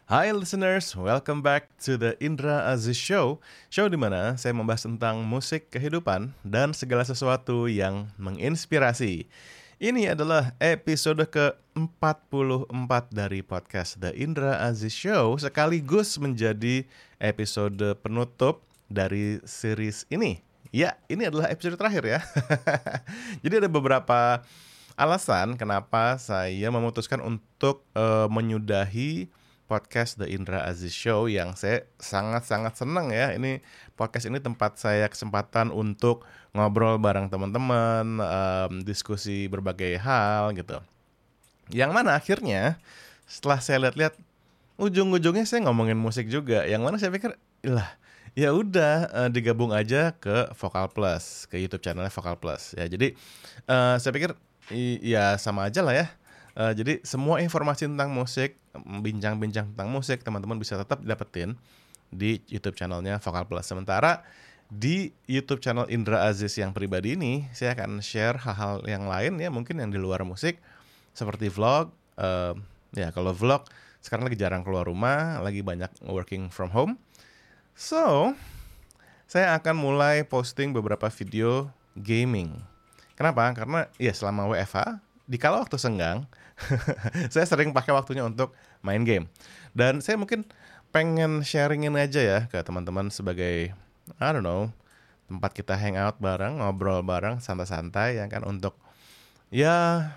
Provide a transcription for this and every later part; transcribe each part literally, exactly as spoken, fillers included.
Hi listeners, welcome back to the Indra Aziz Show. Show di mana saya membahas tentang musik, kehidupan, dan segala sesuatu yang menginspirasi. Ini adalah episode ke empat puluh empat dari podcast The Indra Aziz Show, sekaligus menjadi episode penutup dari series ini. Ya, ini adalah episode terakhir ya. Jadi ada beberapa alasan kenapa saya memutuskan untuk uh, menyudahi podcast The Indra Aziz Show yang saya sangat-sangat senang ya. Ini podcast ini tempat saya kesempatan untuk ngobrol bareng teman-teman, um, diskusi berbagai hal gitu. Yang mana akhirnya setelah saya lihat-lihat ujung-ujungnya saya ngomongin musik juga. Yang mana saya pikir, lah ya udah uh, digabung aja ke Vokal Plus, ke YouTube channelnya Vokal Plus ya. Jadi uh, saya pikir i- ya sama aja lah ya. Uh, jadi semua informasi tentang musik, bincang-bincang tentang musik, teman-teman bisa tetap dapetin di YouTube channelnya Vokal Plus. Sementara di YouTube channel Indra Aziz yang pribadi ini, saya akan share hal-hal yang lain ya, mungkin yang di luar musik, seperti vlog. Uh, ya kalau vlog sekarang lagi jarang keluar rumah, lagi banyak working from home. So, saya akan mulai posting beberapa video gaming. Kenapa? Karena ya selama W F H, di kala waktu senggang, saya sering pakai waktunya untuk main game. Dan saya mungkin pengen sharingin aja ya ke teman-teman sebagai, I don't know, tempat kita hangout bareng, ngobrol bareng, santai-santai ya kan, untuk ya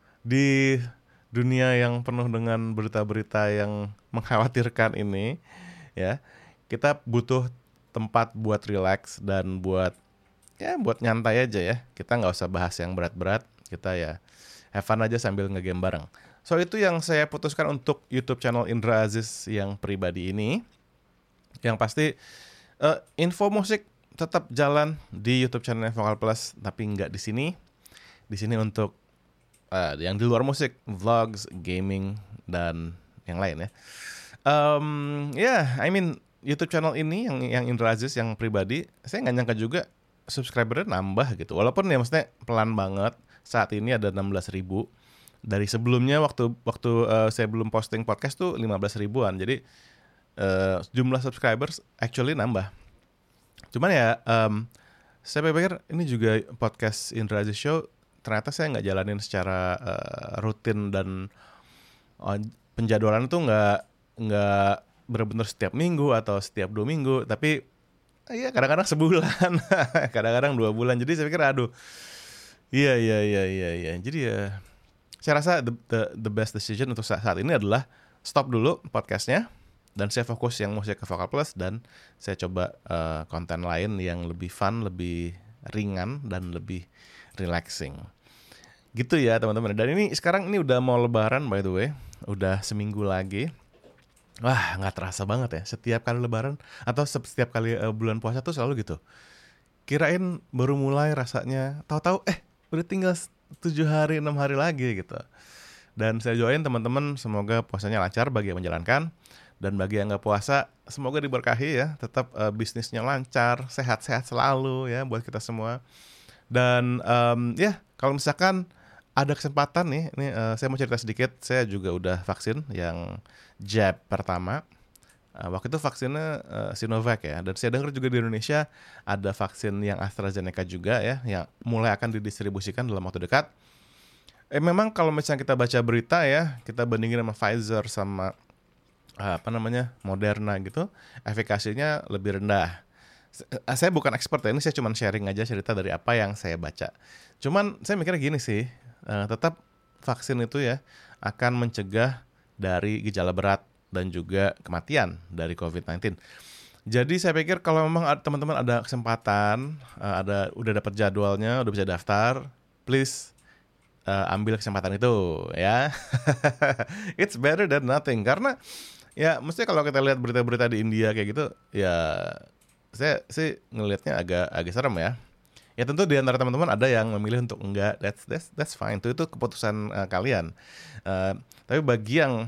di dunia yang penuh dengan berita-berita yang mengkhawatirkan ini ya, kita butuh tempat buat relax dan buat ya buat nyantai aja ya. Kita nggak usah bahas yang berat-berat, kita ya have fun aja sambil nge-game bareng. So itu yang saya putuskan untuk YouTube channel Indra Aziz yang pribadi ini. Yang pasti uh, info musik tetap jalan di YouTube channel Vokal Plus, tapi nggak di sini. Di sini untuk uh, yang di luar musik, vlogs, gaming, dan yang lain ya. Um, ya, yeah, I mean YouTube channel ini yang yang Indra Aziz yang pribadi, saya nggak nyangka juga subscribernya nambah gitu. Walaupun ya maksudnya pelan banget. Saat ini ada enam belas ribu. Dari sebelumnya waktu waktu uh, saya belum posting podcast tuh lima belas ribuan. Jadi uh, jumlah subscribers actually nambah. Cuman ya um, saya pikir ini juga podcast Indra Aziz Show ternyata saya nggak jalanin secara uh, rutin dan uh, penjadwalan tuh nggak nggak benar-benar setiap minggu atau setiap dua minggu. Tapi ya kadang-kadang sebulan, kadang-kadang dua bulan. Jadi saya pikir aduh. Iya iya iya iya iya. Jadi ya saya rasa the, the the best decision untuk saat, saat ini adalah stop dulu podcastnya dan saya fokus yang musik ke Vokal Plus dan saya coba uh, konten lain yang lebih fun, lebih ringan dan lebih relaxing. Gitu ya teman-teman. Dan ini sekarang ini udah mau lebaran by the way, udah seminggu lagi. Wah nggak terasa banget ya. Setiap kali lebaran atau setiap kali uh, bulan puasa tuh selalu gitu. Kirain baru mulai rasanya, tahu-tahu eh udah tinggal tujuh hari, enam hari lagi gitu. Dan saya doain teman-teman semoga puasanya lancar bagi yang menjalankan. Dan bagi yang gak puasa, semoga diberkahi ya. Tetap uh, bisnisnya lancar, sehat-sehat selalu ya buat kita semua. Dan um, ya kalau misalkan ada kesempatan nih, ini uh, saya mau cerita sedikit. Saya juga udah vaksin yang jab pertama. Uh, waktu itu vaksinnya uh, Sinovac ya, dan saya dengar juga di Indonesia ada vaksin yang AstraZeneca juga ya, yang mulai akan didistribusikan dalam waktu dekat. Eh memang kalau misalnya kita baca berita ya, kita bandingin sama Pfizer sama uh, apa namanya Moderna gitu, efikasinya lebih rendah. Saya bukan expert ya, ini saya cuma sharing aja cerita dari apa yang saya baca. Cuman saya mikirnya gini sih, uh, tetap vaksin itu ya akan mencegah dari gejala berat dan juga kematian dari covid sembilan belas. Jadi saya pikir kalau memang ada, teman-teman ada kesempatan, uh, ada udah dapat jadwalnya, udah bisa daftar, please uh, ambil kesempatan itu ya. It's better than nothing. Karena ya mesti kalau kita lihat berita-berita di India kayak gitu, ya saya sih ngelihatnya agak agak serem ya. Ya tentu di antara teman-teman ada yang memilih untuk enggak, that's that's that's fine. Itu itu keputusan uh, kalian. Uh, tapi bagi yang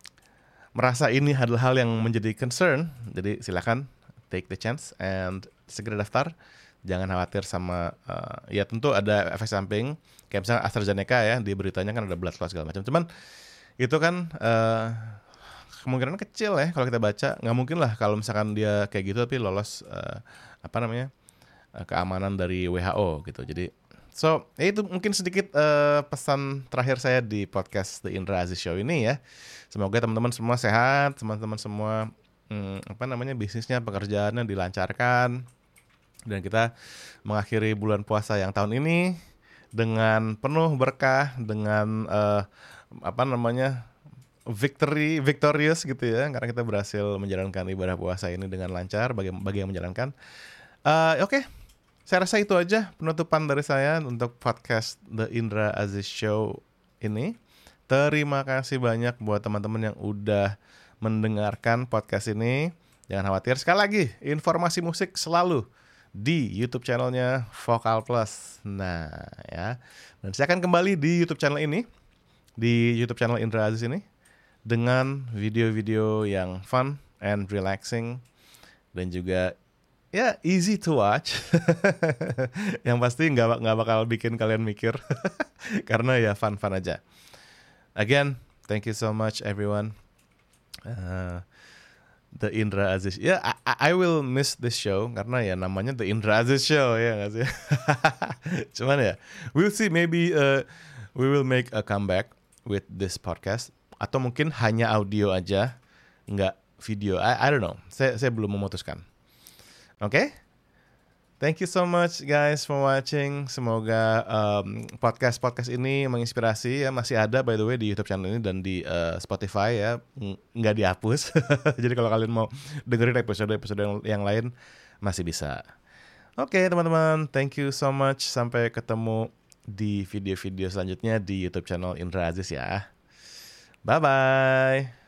merasa ini adalah hal yang menjadi concern, jadi silakan take the chance and segera daftar. Jangan khawatir sama uh, ya tentu ada efek samping kayak misalnya AstraZeneca ya, di beritanya kan ada blood loss segala macam. Cuman itu kan uh, kemungkinan kecil ya kalau kita baca. Nggak mungkin lah kalau misalkan dia kayak gitu tapi lolos uh, apa namanya uh, keamanan dari W H O gitu. Jadi so ya itu mungkin sedikit uh, pesan terakhir saya di podcast The Indra Aziz Show ini ya. Semoga teman-teman semua sehat, teman-teman semua hmm, apa namanya bisnisnya, pekerjaannya dilancarkan, dan kita mengakhiri bulan puasa yang tahun ini dengan penuh berkah, dengan uh, apa namanya victory, victorious gitu ya, karena kita berhasil menjalankan ibadah puasa ini dengan lancar bagi bagi yang menjalankan. Uh, Oke, okay. Saya rasa itu aja penutupan dari saya untuk podcast The Indra Aziz Show ini. Terima kasih banyak buat teman-teman yang udah mendengarkan podcast ini. Jangan khawatir, sekali lagi informasi musik selalu di YouTube channelnya Vokal Plus. Nah ya, dan saya akan kembali di YouTube channel ini, di YouTube channel Indra Aziz ini, dengan video-video yang fun and relaxing dan juga ya easy to watch. Yang pasti nggak nggak bakal bikin kalian mikir karena ya fun-fun aja. Again, thank you so much everyone. Uh, The Indra Aziz. Ya, yeah, I, I will miss this show karena ya namanya The Indra Aziz Show ya nggak sih. Cuman ya, we'll see, maybe uh, we will make a comeback with this podcast atau mungkin hanya audio aja, nggak video. I I don't know. Saya saya belum memutuskan. Oke. Okay? Thank you so much guys for watching. Semoga um, podcast-podcast ini menginspirasi ya. Masih ada by the way di YouTube channel ini dan di uh, Spotify ya. Ng- nggak dihapus. Jadi kalau kalian mau dengerin episode-episode yang, yang lain masih bisa. Oke okay, teman-teman, thank you so much. Sampai ketemu di video-video selanjutnya di YouTube channel Indra Aziz ya. Bye-bye.